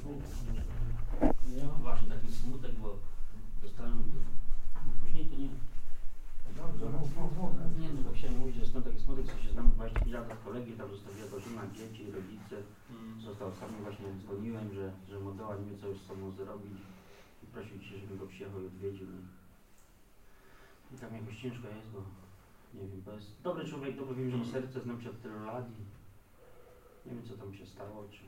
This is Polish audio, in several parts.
Ja mam właśnie taki smutek, bo dostałem później to nie. Dobrze, Nie, no bo chciałem mówić, że stąd taki smutek, co się znam 25 lat kolegi, tam zostawiła go żona, dzieci, rodzice. Został sam, właśnie dzwoniłem, że modeła nie wie co już z sobą zrobić i prosił cię, żebym go przyjechał i odwiedził. I tam jakoś ciężko jest, bo nie wiem, bo jest dobry człowiek, dobrze wiem, że ma serce, znam się od tylu lat i nie wiem co tam się stało, czy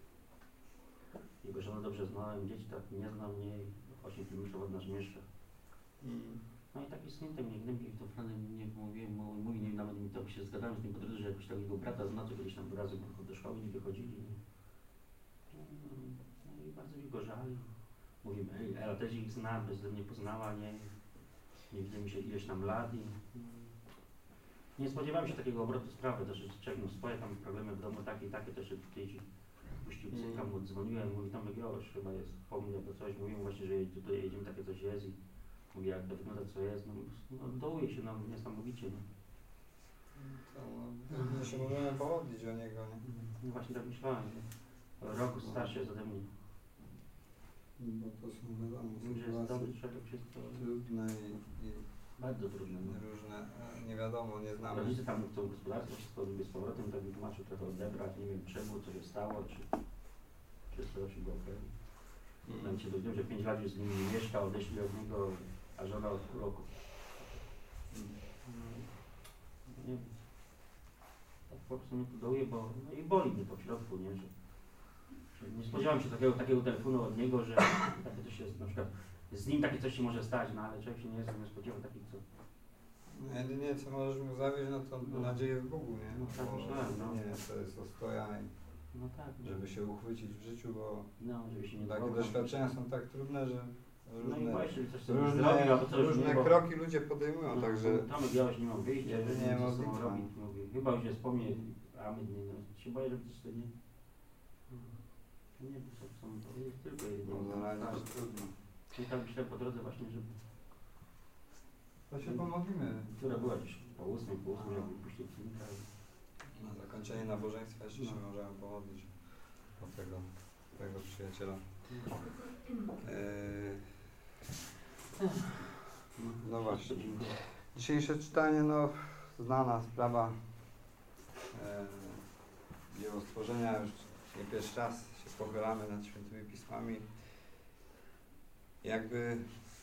jego żonę dobrze znałem, dzieci tak nie znam mniej, 8 km od nas mieszka. No i taki smutek mnie gnębi, to prawda nie mówiłem, mówi, nie, nawet mi to się zgadzałem z nim po drodze, że jakoś takiego brata zna, co kiedyś tam razem do szkoły nie wychodzili. No i bardzo mi go żal. Mówimy, Ela też ich zna, bez mnie poznała, nie widzimy się ileś tam lat i nie spodziewałem się takiego obrotu sprawy, też czekam swoje tam problemy w domu, takie też kiedyś puścił psycha, mu dzwoniłem, mówi Tomek już chyba jest po mnie albo coś, mówimy właśnie, że tutaj jedziemy, takie coś jest i mówi jak to wygląda, co jest, no dołuje się nam niesamowicie. No się możemy pomodlić o niego, nie? No właśnie tak myślałem, rok starszy jest ode mnie. Bo to są wiadomo, sytuacje trudne i bardzo trudne. No. Różne, nie wiadomo, nie znamy. Rodzice tam chcą gospodarstwo, wszystko lubię z powrotem, tak wytłumaczył trochę odebrać, nie wiem czemu, co się stało, czy wszystko się było okej. Nawet się dowiedziałem, że 5 lat już z nimi nie mieszkał, odeszli od niego, a żona od pół roku. Nie wiem. Tak po prostu mnie to dołuje, bo no i boli mnie to w środku, nie? Że nie spodziewałem się takiego telefonu od niego, że takie coś jest, na przykład z nim takie coś się może stać, no ale człowiek się nie spodziewał takich co. No, jedynie co możesz mu zawieść, no to nadzieję w Bogu, nie? No tak myślałem, no. Nie, to jest ostoja i no tak, żeby się uchwycić w życiu, bo żeby się nie takie doświadczenia są tak trudne, że różne kroki ludzie podejmują, no, także tam białeś nie mam wyjścia, nie ma co robić, mówię, chyba już nie wspomnę, a my nie, no, się boję, że coś to nie. Nie wiem, co chcą powiedzieć, tylko no, trudno. I tak myślę po drodze właśnie, żeby... To się pomodlimy. Która była gdzieś po 8, żeby puścić filmika. Na zakończenie nabożeństwa jeszcze się możemy pomodlić o tego przyjaciela. No właśnie. Dzisiejsze czytanie, no znana sprawa dzieło stworzenia, już nie pierwszy raz się pochylamy nad świętymi pismami. Jakby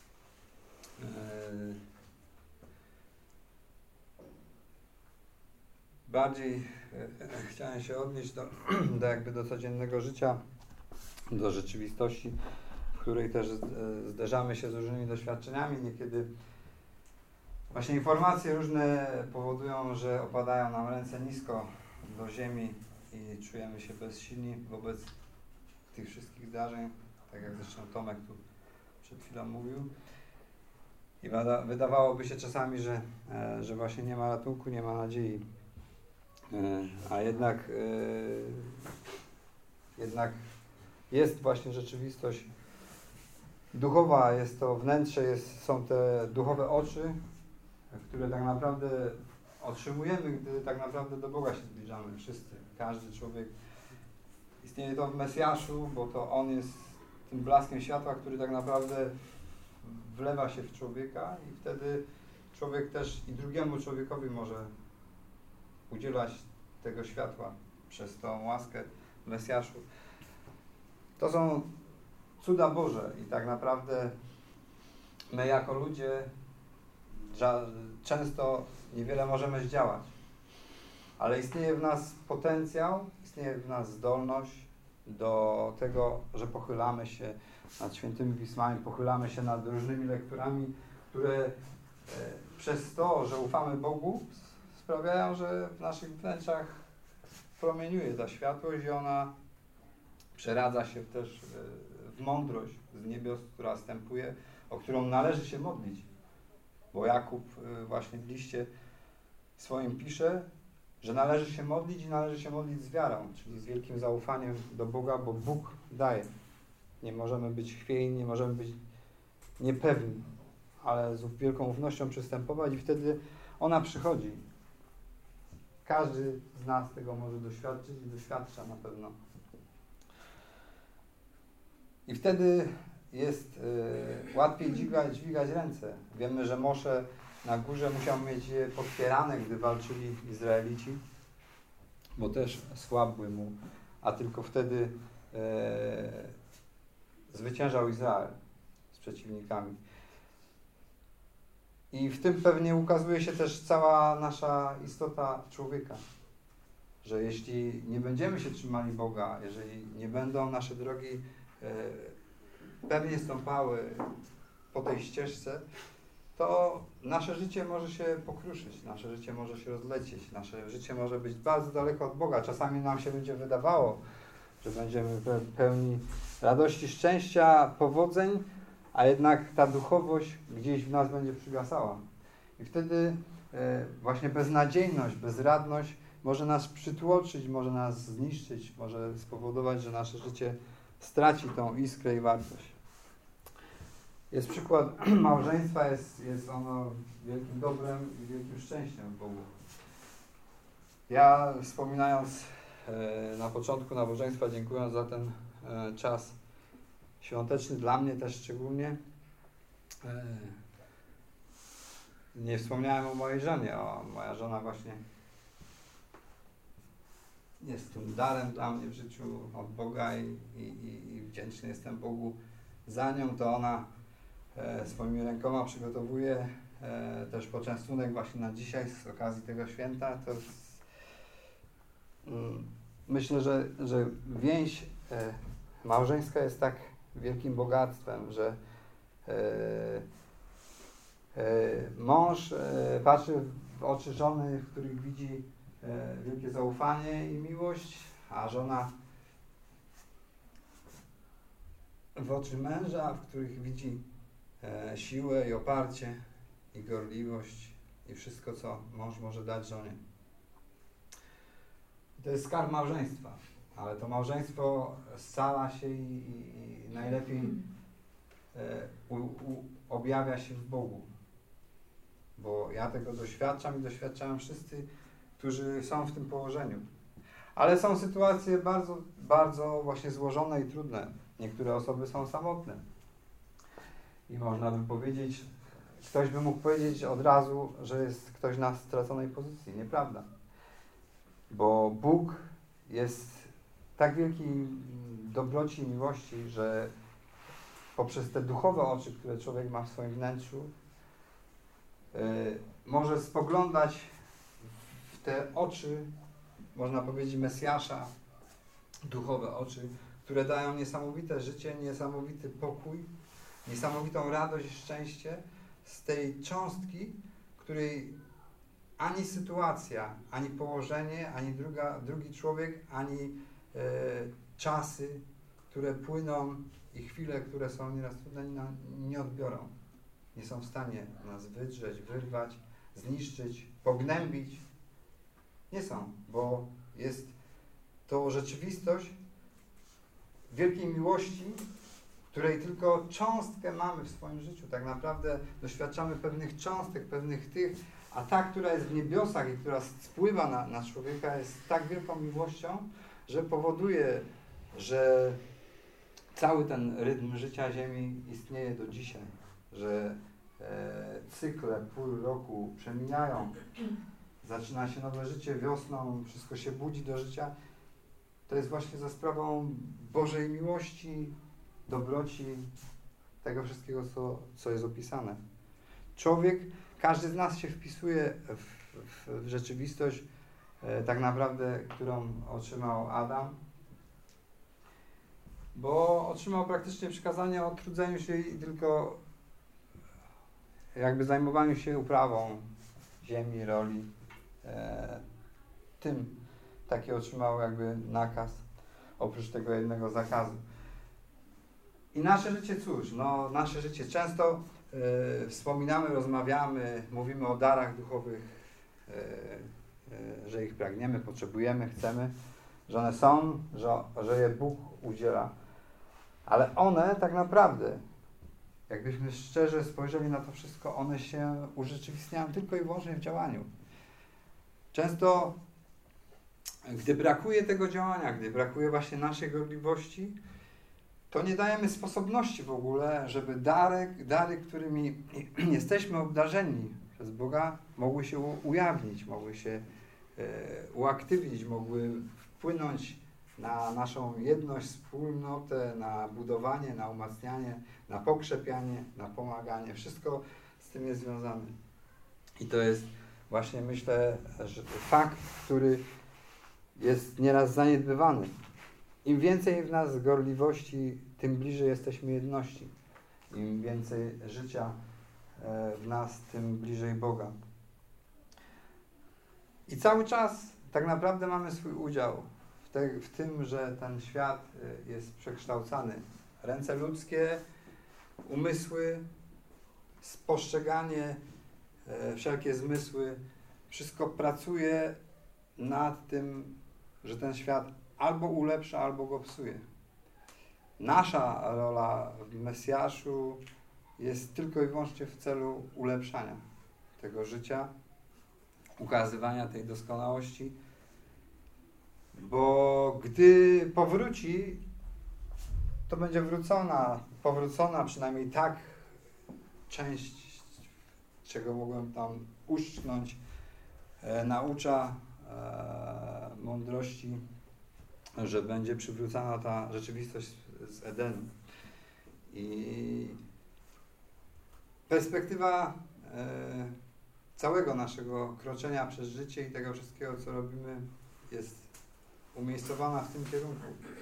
bardziej chciałem się odnieść do codziennego życia, do rzeczywistości, w której też zderzamy się z różnymi doświadczeniami. Niekiedy właśnie informacje różne powodują, że opadają nam ręce nisko do ziemi i czujemy się bezsilni wobec tych wszystkich zdarzeń, tak jak zresztą Tomek tu przed chwilą mówił. I wydawałoby się czasami, że właśnie nie ma ratunku, nie ma nadziei. A jednak jest właśnie rzeczywistość duchowa, jest to wnętrze, są te duchowe oczy, które tak naprawdę otrzymujemy, gdy tak naprawdę do Boga się zbliżamy. Wszyscy, każdy człowiek. Istnieje to w Mesjaszu, bo to On jest tym blaskiem światła, który tak naprawdę wlewa się w człowieka i wtedy człowiek też i drugiemu człowiekowi może udzielać tego światła przez tą łaskę w Mesjaszu. To są cuda Boże i tak naprawdę my jako ludzie często niewiele możemy zdziałać, ale istnieje w nas potencjał, istnieje w nas zdolność do tego, że pochylamy się nad świętymi pismami, pochylamy się nad różnymi lekturami, które przez to, że ufamy Bogu, sprawiają, że w naszych wnętrzach promieniuje ta światłość i ona przeradza się też w mądrość z niebios, która wstępuje, o którą należy się modlić. Bo Jakub właśnie w liście swoim pisze, że należy się modlić i należy się modlić z wiarą, czyli z wielkim zaufaniem do Boga, bo Bóg daje. Nie możemy być chwiejni, nie możemy być niepewni, ale z wielką ufnością przystępować i wtedy ona przychodzi. Każdy z nas tego może doświadczyć i doświadcza na pewno. I wtedy jest łatwiej dźwigać ręce. Wiemy, że Mosze na górze musiał mieć je podpierane, gdy walczyli Izraelici, bo też słabły mu, a tylko wtedy zwyciężał Izrael z przeciwnikami. I w tym pewnie ukazuje się też cała nasza istota człowieka, że jeśli nie będziemy się trzymali Boga, jeżeli nie będą nasze drogi pewnie stąpały po tej ścieżce, to nasze życie może się pokruszyć, nasze życie może się rozlecieć, nasze życie może być bardzo daleko od Boga. Czasami nam się będzie wydawało, że będziemy pełni radości, szczęścia, powodzeń, a jednak ta duchowość gdzieś w nas będzie przygasała. I wtedy właśnie beznadziejność, bezradność może nas przytłoczyć, może nas zniszczyć, może spowodować, że nasze życie straci tą iskrę i wartość. Jest przykład małżeństwa, jest ono wielkim dobrem i wielkim szczęściem w Bogu. Ja wspominając na początku nabożeństwa, dziękując za ten czas świąteczny, dla mnie też szczególnie, nie wspomniałem o mojej żonie, moja żona właśnie jest tym darem dla mnie w życiu od Boga i wdzięczny jestem Bogu za nią. To ona swoimi rękoma przygotowuje też poczęstunek właśnie na dzisiaj z okazji tego święta. To jest, myślę, że więź małżeńska jest tak wielkim bogactwem, że mąż patrzy w oczy żony, w których widzi wielkie zaufanie i miłość, a żona w oczy męża, w których widzi siłę i oparcie i gorliwość i wszystko, co mąż może dać żonie. To jest skarb małżeństwa, ale to małżeństwo scala się i najlepiej objawia się w Bogu. Bo ja tego doświadczam i doświadczają wszyscy, którzy są w tym położeniu. Ale są sytuacje bardzo, bardzo właśnie złożone i trudne. Niektóre osoby są samotne. I można by powiedzieć, ktoś by mógł powiedzieć od razu, że jest ktoś na straconej pozycji. Nieprawda. Bo Bóg jest tak wielkiej dobroci i miłości, że poprzez te duchowe oczy, które człowiek ma w swoim wnętrzu, może spoglądać w te oczy, można powiedzieć, Mesjasza, duchowe oczy, które dają niesamowite życie, niesamowity pokój, niesamowitą radość i szczęście z tej cząstki, której ani sytuacja, ani położenie, ani drugi człowiek, ani czasy, które płyną i chwile, które są nieraz trudne, nie odbiorą. Nie są w stanie nas wydrzeć, wyrwać, zniszczyć, pognębić. Nie są, bo jest to rzeczywistość wielkiej miłości, której tylko cząstkę mamy w swoim życiu. Tak naprawdę doświadczamy pewnych cząstek, pewnych tych, a ta, która jest w niebiosach i która spływa na człowieka, jest tak wielką miłością, że powoduje, że cały ten rytm życia Ziemi istnieje do dzisiaj, że cykle pór roku przemijają, zaczyna się nowe życie wiosną, wszystko się budzi do życia. To jest właśnie za sprawą Bożej miłości, dobroci, tego wszystkiego, co jest opisane. Człowiek, każdy z nas się wpisuje w rzeczywistość tak naprawdę, którą otrzymał Adam, bo otrzymał praktycznie przykazanie o trudzeniu się i tylko jakby zajmowaniu się uprawą ziemi, roli. Tym taki otrzymał jakby nakaz, oprócz tego jednego zakazu. I nasze życie, cóż, no nasze życie często wspominamy, rozmawiamy, mówimy o darach duchowych, że ich pragniemy, potrzebujemy, chcemy, że one są, że je Bóg udziela. Ale one tak naprawdę, jakbyśmy szczerze spojrzeli na to wszystko, one się urzeczywistniają tylko i wyłącznie w działaniu. Często, gdy brakuje tego działania, gdy brakuje właśnie naszej gorliwości, to nie dajemy sposobności w ogóle, żeby dary, którymi jesteśmy obdarzeni przez Boga, mogły się ujawnić, mogły się uaktywnić, mogły wpłynąć na naszą jedność, wspólnotę, na budowanie, na umacnianie, na pokrzepianie, na pomaganie. Wszystko z tym jest związane. I to jest właśnie, myślę, że fakt, który jest nieraz zaniedbywany. Im więcej w nas gorliwości, tym bliżej jesteśmy jedności. Im więcej życia w nas, tym bliżej Boga. I cały czas tak naprawdę mamy swój udział w tym, że ten świat jest przekształcany. Ręce ludzkie, umysły, spostrzeganie, wszelkie zmysły, wszystko pracuje nad tym, że ten świat albo ulepsza, albo go psuje. Nasza rola w Mesjaszu jest tylko i wyłącznie w celu ulepszania tego życia, ukazywania tej doskonałości, bo gdy powróci, to będzie powrócona przynajmniej tak część, czego mogłem tam uszczknąć, naucza mądrości, że będzie przywrócona ta rzeczywistość z Edenu. I perspektywa całego naszego kroczenia przez życie i tego wszystkiego, co robimy, jest umiejscowana w tym kierunku.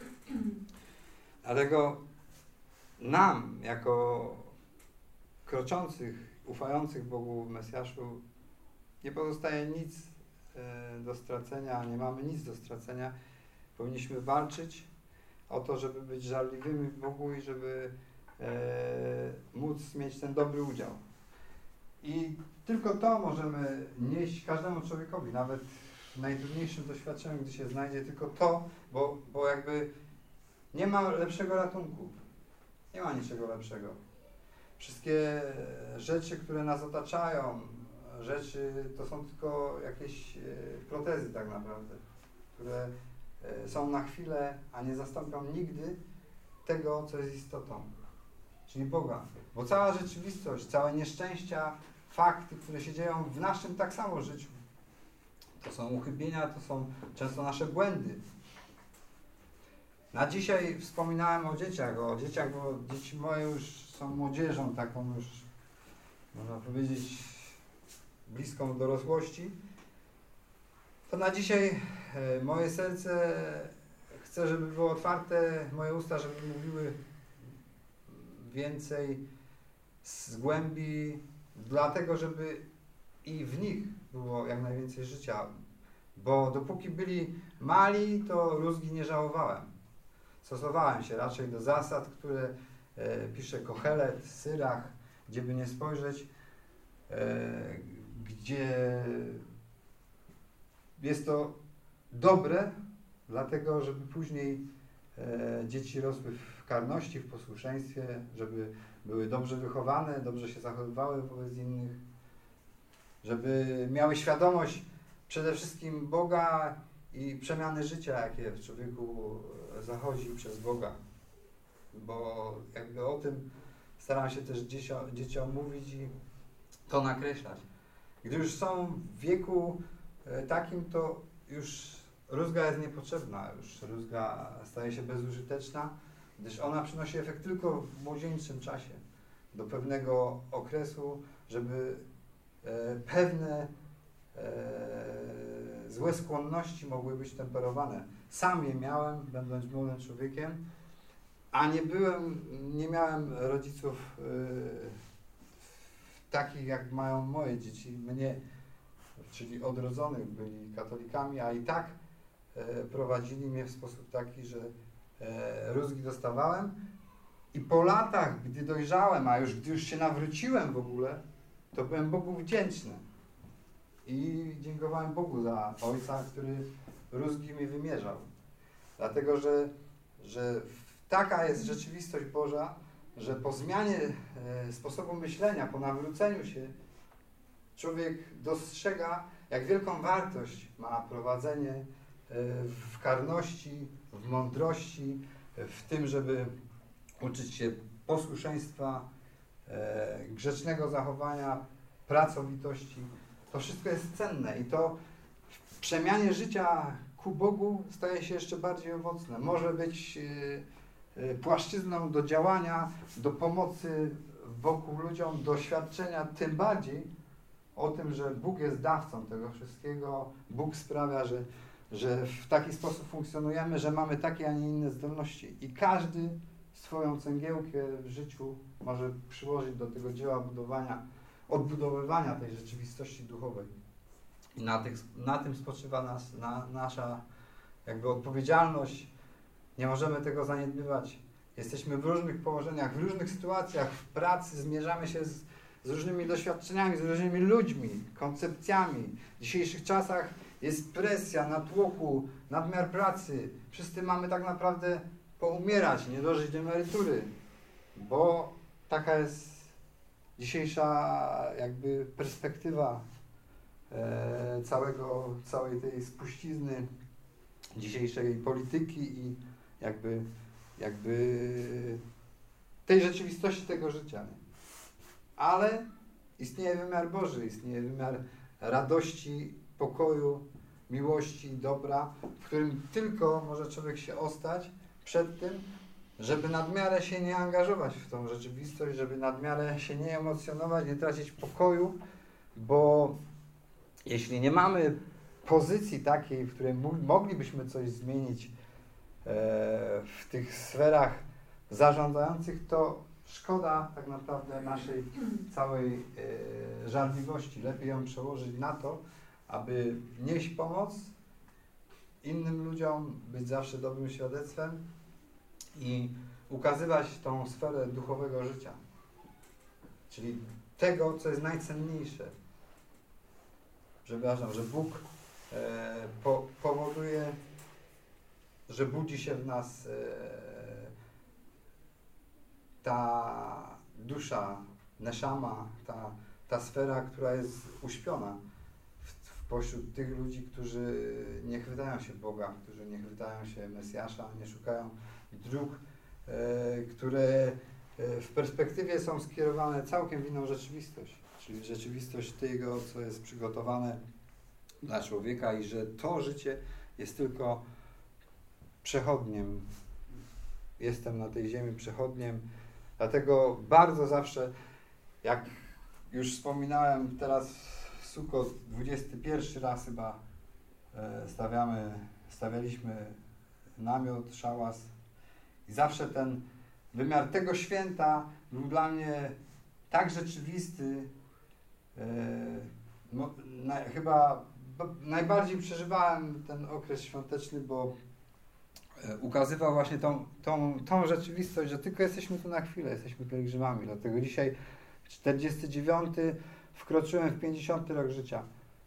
Dlatego nam, jako kroczących, ufających Bogu w Mesjaszu, nie pozostaje nic do stracenia, nie mamy nic do stracenia. Powinniśmy walczyć o to, żeby być żarliwymi w Bogu i żeby móc mieć ten dobry udział. I tylko to możemy nieść każdemu człowiekowi, nawet w najtrudniejszym doświadczeniu, gdy się znajdzie, tylko to, bo jakby nie ma lepszego ratunku. Nie ma niczego lepszego. Wszystkie rzeczy, które nas otaczają, to są tylko jakieś protezy tak naprawdę, które są na chwilę, a nie zastąpią nigdy tego, co jest istotą, czyli Boga. Bo cała rzeczywistość, całe nieszczęścia, fakty, które się dzieją w naszym tak samo życiu, to są uchybienia, to są często nasze błędy. Na dzisiaj wspominałem o dzieciach, bo dzieci moje już są młodzieżą, taką już, można powiedzieć, bliską dorosłości. To na dzisiaj moje serce chcę, żeby było otwarte, moje usta, żeby mówiły więcej z głębi, dlatego, żeby i w nich było jak najwięcej życia. Bo dopóki byli mali, to rózgi nie żałowałem. Stosowałem się raczej do zasad, które pisze Kohelet, Syrach, gdzie by nie spojrzeć, gdzie jest to dobre, dlatego żeby później dzieci rosły w karności, w posłuszeństwie, żeby były dobrze wychowane, dobrze się zachowywały wobec innych, żeby miały świadomość przede wszystkim Boga i przemiany życia, jakie w człowieku zachodzi przez Boga. Bo jakby o tym staram się też dzieciom mówić i to nakreślać. Gdy już są w wieku takim, to już rózga jest niepotrzebna, już rózga staje się bezużyteczna, gdyż ona przynosi efekt tylko w młodzieńczym czasie, do pewnego okresu, żeby pewne złe skłonności mogły być temperowane. Sam je miałem, będąc młodym człowiekiem, a nie miałem rodziców takich, jak mają moje dzieci. Mnie, czyli odrodzonych, byli katolikami, a i tak prowadzili mnie w sposób taki, że rózgi dostawałem i po latach, gdy dojrzałem, gdy już się nawróciłem w ogóle, to byłem Bogu wdzięczny i dziękowałem Bogu za ojca, który rózgi mi wymierzał. Dlatego, że taka jest rzeczywistość Boża, że po zmianie sposobu myślenia, po nawróceniu się, człowiek dostrzega, jak wielką wartość ma prowadzenie w karności, w mądrości, w tym, żeby uczyć się posłuszeństwa, grzecznego zachowania, pracowitości. To wszystko jest cenne i to w przemianie życia ku Bogu staje się jeszcze bardziej owocne. Może być płaszczyzną do działania, do pomocy wokół ludziom, doświadczenia, tym bardziej o tym, że Bóg jest dawcą tego wszystkiego. Bóg sprawia, że w taki sposób funkcjonujemy, że mamy takie, a nie inne zdolności. I każdy swoją cegiełkę w życiu może przyłożyć do tego dzieła odbudowywania tej rzeczywistości duchowej. I na tym spoczywa nasza jakby odpowiedzialność. Nie możemy tego zaniedbywać. Jesteśmy w różnych położeniach, w różnych sytuacjach, w pracy zmierzamy się z różnymi doświadczeniami, z różnymi ludźmi, koncepcjami. W dzisiejszych czasach jest presja, natłoku, nadmiar pracy. Wszyscy mamy tak naprawdę poumierać, nie dożyć do emerytury, bo taka jest dzisiejsza jakby perspektywa całej tej spuścizny dzisiejszej polityki i jakby tej rzeczywistości tego życia. Nie? Ale istnieje wymiar Boży, istnieje wymiar radości, pokoju, miłości, dobra, w którym tylko może człowiek się ostać przed tym, żeby nadmiarę się nie angażować w tą rzeczywistość, żeby nadmiarę się nie emocjonować, nie tracić pokoju, bo jeśli nie mamy pozycji takiej, w której moglibyśmy coś zmienić w tych sferach zarządzających, to szkoda tak naprawdę naszej całej żarliwości. Lepiej ją przełożyć na to, aby nieść pomoc innym ludziom, być zawsze dobrym świadectwem i ukazywać tą sferę duchowego życia. Czyli tego, co jest najcenniejsze. Że Bóg powoduje, że budzi się w nas ta dusza, neszama, ta sfera, która jest uśpiona pośród tych ludzi, którzy nie chwytają się Boga, którzy nie chwytają się Mesjasza, nie szukają dróg, które w perspektywie są skierowane całkiem w inną rzeczywistość, czyli rzeczywistość tego, co jest przygotowane dla człowieka i że to życie jest tylko przechodniem. Jestem na tej ziemi przechodniem, dlatego bardzo zawsze, jak już wspominałem, teraz Sukkot 21 raz chyba stawialiśmy namiot, szałas i zawsze ten wymiar tego święta był dla mnie tak rzeczywisty, chyba najbardziej przeżywałem ten okres świąteczny, bo ukazywał właśnie tą rzeczywistość, że tylko jesteśmy tu na chwilę, jesteśmy pielgrzymami. Dlatego dzisiaj 49 wkroczyłem w 50 rok życia.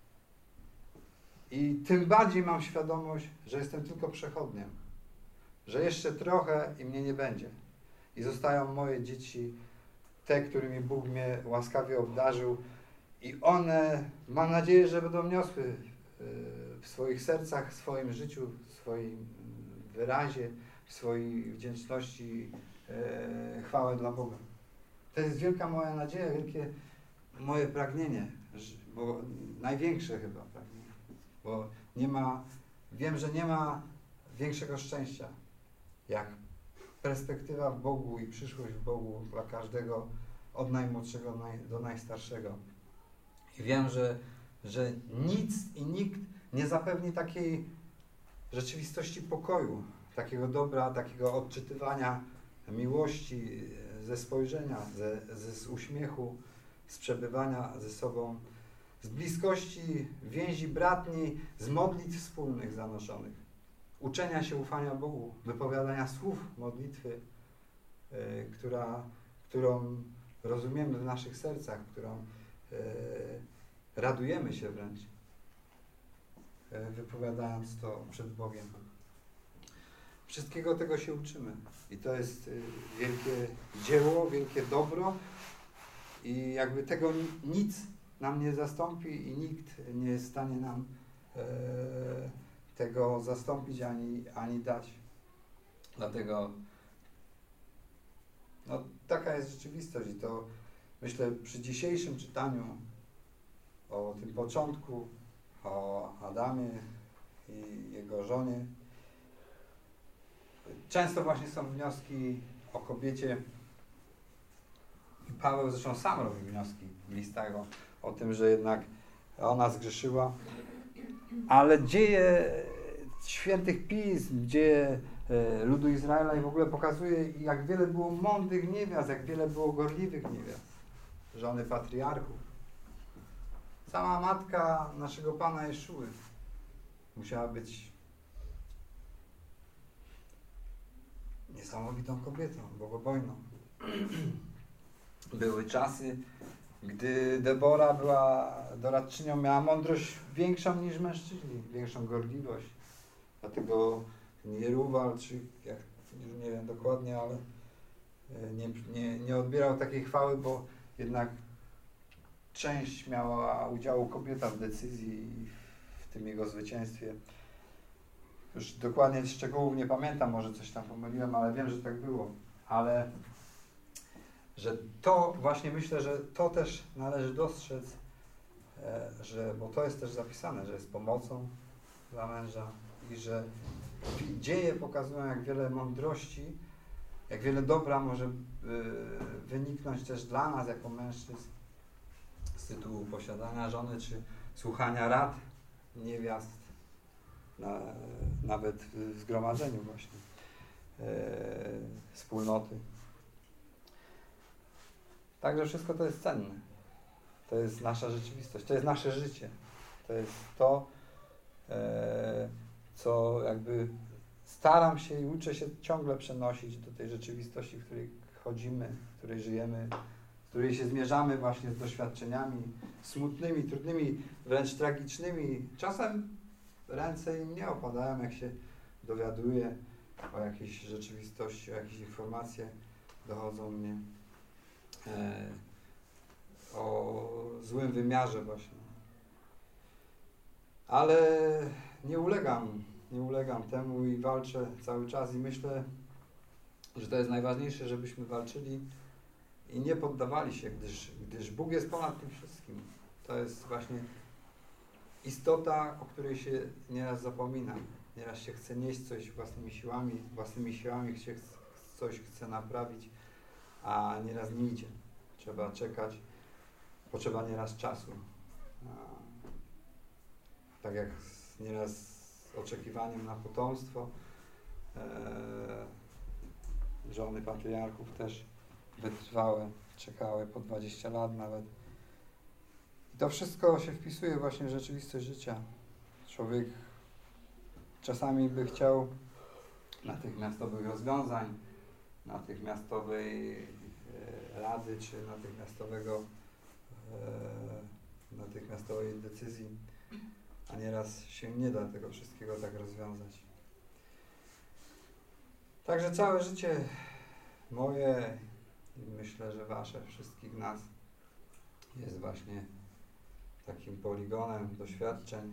I tym bardziej mam świadomość, że jestem tylko przechodniem. Że jeszcze trochę i mnie nie będzie. I zostają moje dzieci, te, którymi Bóg mnie łaskawie obdarzył. I one, mam nadzieję, że będą niosły w swoich sercach, w swoim życiu, w swoim wyrazie, w swojej wdzięczności chwałę dla Boga. To jest wielka moja nadzieja, wielkie moje pragnienie, bo największe chyba pragnienie, bo wiem, że nie ma większego szczęścia, jak perspektywa w Bogu i przyszłość w Bogu dla każdego, od najmłodszego do najstarszego. I wiem, że nic i nikt nie zapewni takiej rzeczywistości pokoju, takiego dobra, takiego odczytywania miłości ze spojrzenia, z uśmiechu, z przebywania ze sobą, z bliskości więzi bratniej, z modlitw wspólnych zanoszonych, uczenia się ufania Bogu, wypowiadania słów modlitwy, którą rozumiemy w naszych sercach, którą radujemy się wręcz, wypowiadając to przed Bogiem. Wszystkiego tego się uczymy i to jest wielkie dzieło, wielkie dobro i jakby tego nic nam nie zastąpi i nikt nie jest w stanie nam tego zastąpić ani dać. Dlatego jest rzeczywistość i to myślę przy dzisiejszym czytaniu o tym początku, o Adamie i jego żonie, często właśnie są wnioski o kobiecie i Paweł zresztą sam robi wnioski w listach o tym, że jednak ona zgrzeszyła, ale dzieje świętych pism, dzieje ludu Izraela i w ogóle pokazuje, jak wiele było mądrych niewiast, jak wiele było gorliwych niewiast, żony patriarchów. Sama matka naszego Pana Jeszuły musiała być niesamowitą kobietą, bogobojną. Były czasy, gdy Debora była doradczynią, miała mądrość większą niż mężczyźni, większą gorliwość. Dlatego Jeruwal, czy jak, nie wiem dokładnie, ale nie odbierał takiej chwały, bo jednak część miała udziału kobieta w decyzji i w tym jego zwycięstwie. Już dokładnie szczegółów nie pamiętam, może coś tam pomyliłem, ale wiem, że tak było. Ale że to właśnie myślę, że to też należy dostrzec, bo to jest też zapisane, że jest pomocą dla męża i że dzieje pokazują, jak wiele mądrości, jak wiele dobra może wyniknąć też dla nas jako mężczyzn z tytułu posiadania żony, czy słuchania rad niewiast, nawet w zgromadzeniu właśnie wspólnoty. Także wszystko to jest cenne. To jest nasza rzeczywistość, to jest nasze życie. To jest to, co jakby staram się i uczę się ciągle przenosić do tej rzeczywistości, w której chodzimy, w której żyjemy, w której się zmierzamy właśnie z doświadczeniami smutnymi, trudnymi, wręcz tragicznymi. Czasem ręce im nie opadają, jak się dowiaduję o jakiejś rzeczywistości, o jakieś informacje dochodzą mnie o złym wymiarze właśnie. Ale nie ulegam temu i walczę cały czas i myślę, że to jest najważniejsze, żebyśmy walczyli i nie poddawali się, gdyż Bóg jest ponad tym wszystkim. To jest właśnie istota, o której się nieraz zapomina. Nieraz się chce nieść coś własnymi siłami się coś chce naprawić, a nieraz nie idzie. Trzeba czekać, potrzeba nieraz czasu. Tak jak nieraz z oczekiwaniem na potomstwo, żony patriarchów też wytrwałe, czekały po 20 lat nawet. I to wszystko się wpisuje właśnie w rzeczywistość życia. Człowiek czasami by chciał natychmiastowych rozwiązań, natychmiastowej rady, czy natychmiastowej decyzji, a nieraz się nie da tego wszystkiego tak rozwiązać. Także całe życie moje i myślę, że wasze, wszystkich nas jest właśnie takim poligonem doświadczeń.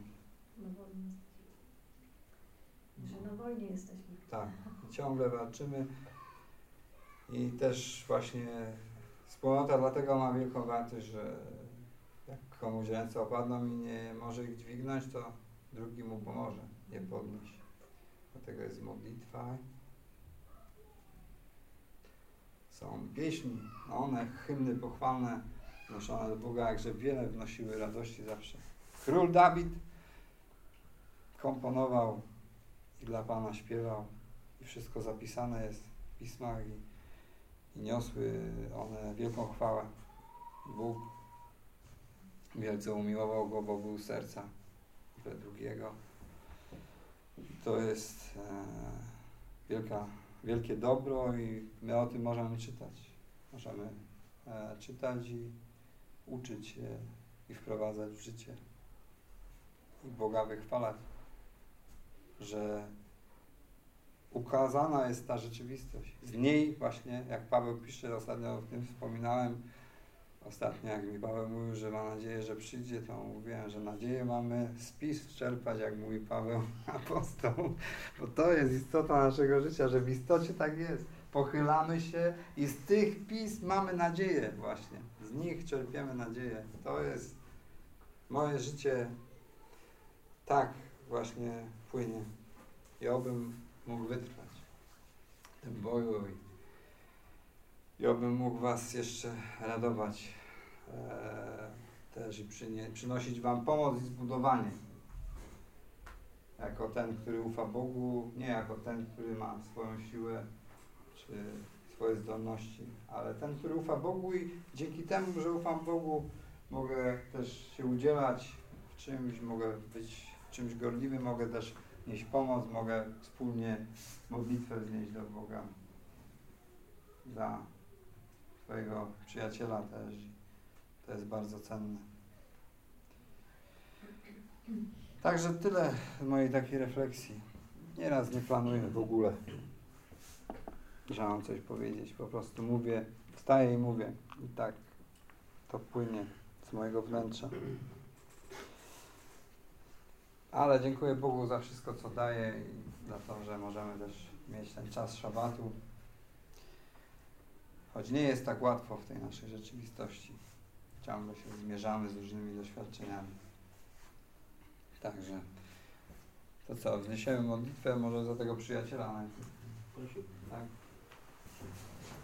Na wojnie jesteśmy. Tak, i ciągle walczymy i też właśnie wspólnota dlatego ma wielką wartość, że jak komuś ręce opadną i nie może ich dźwignąć, to drugi mu pomoże je podnieść. Dlatego jest modlitwa. Są pieśni, one, hymny pochwalne, noszone do Boga, jakże wiele wnosiły radości zawsze. Król Dawid komponował i dla Pana śpiewał i wszystko zapisane jest w pismach i niosły one wielką chwałę. Bóg wielce umiłował go, bo był serca według Jego. To jest wielkie dobro i my o tym możemy czytać. Możemy czytać i uczyć się i wprowadzać w życie. I Boga wychwalać, że ukazana jest ta rzeczywistość. W niej właśnie, jak Paweł pisze, ostatnio o tym wspominałem, jak mi Paweł mówił, że ma nadzieję, że przyjdzie, to mówiłem, że nadzieję mamy z pism czerpać, jak mówi Paweł apostoł, bo to jest istota naszego życia, że w istocie tak jest. pochylamy się i z tych pism mamy nadzieję właśnie. Z nich czerpiemy nadzieję. To jest moje życie, tak właśnie płynie. I obym mógł wytrwać w tym boju i obym mógł was jeszcze radować też i przynosić wam pomoc i zbudowanie. Jako ten, który ufa Bogu, nie jako ten, który ma swoją siłę czy swoje zdolności, ale ten, który ufa Bogu i dzięki temu, że ufam Bogu, mogę też się udzielać w czymś, mogę być czymś gorliwym, mogę też nieść pomoc, mogę wspólnie modlitwę wznieść do Boga dla swojego przyjaciela też. To jest bardzo cenne. Także tyle mojej takiej refleksji. Nieraz nie planuję w ogóle, że mam coś powiedzieć. Po prostu mówię, wstaję i mówię. I tak to płynie z mojego wnętrza. Ale dziękuję Bogu za wszystko, co daje i za to, że możemy też mieć ten czas szabatu. Choć nie jest tak łatwo w tej naszej rzeczywistości. Ciągle się zmierzamy z różnymi doświadczeniami. Także to co, wzniesiemy modlitwę może za tego przyjaciela najpierw. Prosił. Tak?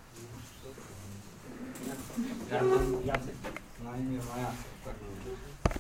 Jacek. Na imię ma Jacek, tak.